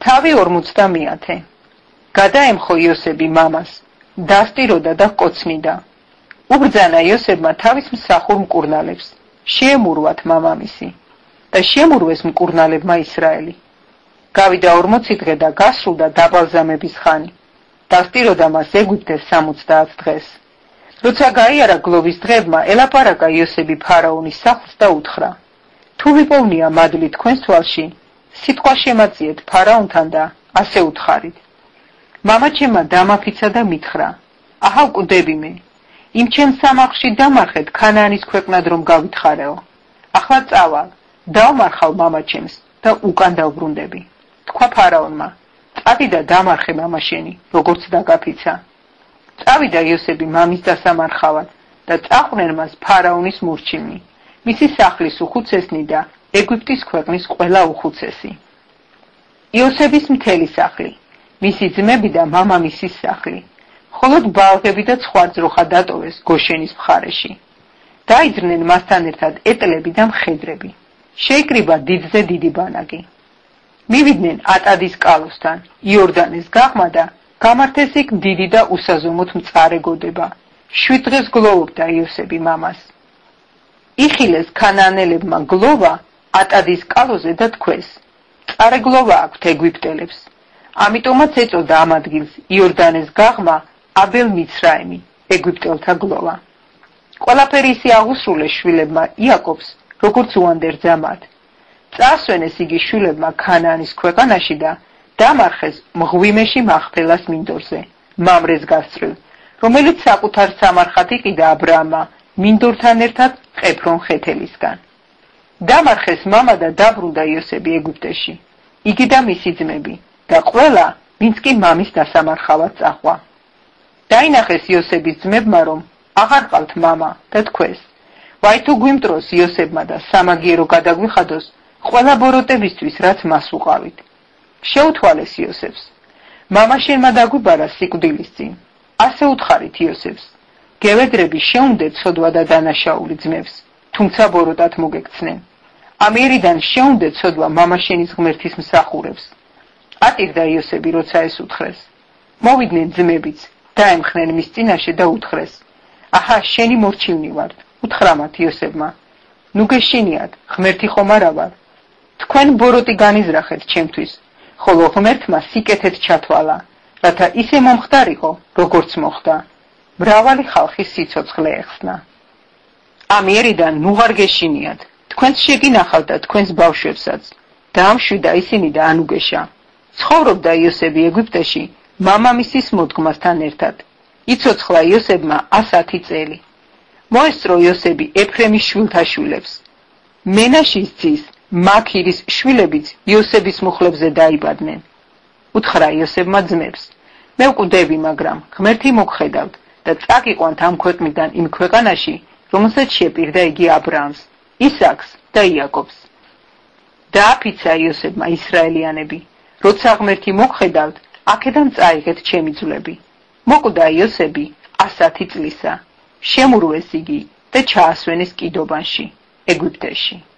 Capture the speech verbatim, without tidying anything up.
თავი ორმოცდამეათე. გადაემხო იოსები მამას, დასტიროდა და კოცნიდა. უბრძანა იოსებმა თავის მსახურ მკურნალებს, შეემურვათ მამამისი და შემურვეს მკურნალებმა ისრაელი. გავიდა ორმოცი დღე და გასრულდა დაბალზამების ხანი. დასტიროდა მას ეგვიპტეს სამოცდაათ დღეს. როცა გაიარა გლოვის დღებმა, ელაპარაკა იოსები ფარაონის სახლს და უთხრა: თუ ვიპოვნია მადლი თქვენს თვალში, სიტყვა შემაწიეთ ფარაონთან და ასე უთხარით. მამაჩემმა დამაფიცა და მითხრა: აჰა ვკვდები მე, იმ ჩემ სამარხში დამარხეთ ქანაანის ქვეყნად რომ გავითხარეო. ახლა წავალ, დავმარხავ მამაჩემს და უკან დავბრუნდები. თქვა ფარაონმა: წადი და დამარხე მამაშენი, როგორც დაგაფიცა. წავიდა იოსები მამის დასამარხავად და წაყვნენ მას ფარაონის მურჩილნი, მისი სახლის უხუცესნი და ეგვიპტის ქვეყნის ყველა უხუცესი. იოსების მთელი სახლი, მისი ძმები და მამამისის სახლი, მხოლოდ ბალღები და ცხვარძროხა დატოვეს გოშენის მხარეში. დაიძრნენ მასთან ერთად ეტლები და მხედრები. შეიკრიბა დიდზე დიდი ბანაკი. მივიდნენ ატადის კალოსთან, იორდანეს გაღმა და გამართეს იქ დიდი და უსაზომოდ მწარე გოდება. შვიდ დღეს გლოვობდა იოსები მამას. იხილეს ქანაანელებმა გლოვა ატადის კალოზე და თქვეს: მწარე გლოვა აქვთ ეგვიპტელებს. ამიტომაც ეწოდა ამ ადგილს იორდანეს გაღმა აბელ მიცრაიმი, ეგვიპტელთა გლოვა. ყველაფერი ისე აღუსრულეს შვილებმა იაკობს, როგორც უანდერძა მათ. წაასვენეს იგი შვილებმა ქანაანის ქვეყანაში და დამარხეს მღვიმეში მაღფელას მინდორზე, მამრეს გასწრილ, რომელიც საკუთარ სამარხად იყიდა აბრაამმა მინდორთან ერთად ყეფრონ ხეთელისგან. დამარხეს მამა და დაბრუნდა იოსები ეგვიპტეში, იგი და მისი ძმები და ყველა, ვინც კი მამის დასამარხავად წაჰყვა. დაინახეს იოსების ძმებმა, რომ აღარ ყავთ მამა და თქვეს: ვაი თუ გვიმტროს იოსებმა და სამაგიერო გადაგვიხადოს ყველა ბოროტებისთვის, რაც მას უყავით. შეუთვალეს იოსებს: მამა შენმა დაგვიბარა სიკვდილის წინ. ასე უთხარით იოსებს: გევედრები შეუნდეთ ცოდვა და დანაშაული ძმებს, თუმცა ბოროტად მოგექცნენ. ამიერიდან შეუნდეთ ცოდვა მამა შენის ღმერთის მსახურებს. ატირდა იოსები, როცა ეს უთხრეს. მოვიდნენ ძმებიც, დაემხნენ მის წინაშე და უთხრეს: აჰა, შენი მორჩილნი ვართ. უთხრა მათ იოსებმა: ნუ გეშინიათ, ღმერთი ხომ არა ვარ. თქვენ ბოროტი განიზრახეთ ჩემთვის, ხოლო ღმერთმა სიკეთეთ ჩათვალა, რათა ისე მომხდარიყო, როგორც მოხდა. მრავალი ხალხის სიცოცხლე ეხსნა. ამიერიდან ნუ ვარ გეშინიათ, თქვენს შეგინახავთ და თქვენს ბავშვებსაც. დაამშვიდა ისინი და ანუგეშა. ცხოვრობდა იოსები ეგვიპტეში მამამისის მოდგმასთან ერთად. იცოცხლა იოსებმა ასათი წელი. მოესწრო იოსები ეფრემის შვილთა შვილებს. მენაშის ძის მაქირის შვილებიც იოსების მუხლებზე დაიბადნენ. უთხრა იოსებმა ძმებს: მე ვკვდები, მაგრამ ღმერთი მოგხედავთ და წაგიყვანთ ამ ქვეყნიდან იმ ქვეყანაში, რომელსაც შეპირდა იგი აბრაამს, ისააკს და იაკობს. დააფიცა იოსებმა ისრაელიანები: როცა ღმერთი მოგხედავთ, აქედან წაიღეთ ჩემი ძვლები. მოკვდა იოსები ასათი წლისა. შემურვეს იგი და ჩაასვენეს კიდობანში, ეგვიპტეში.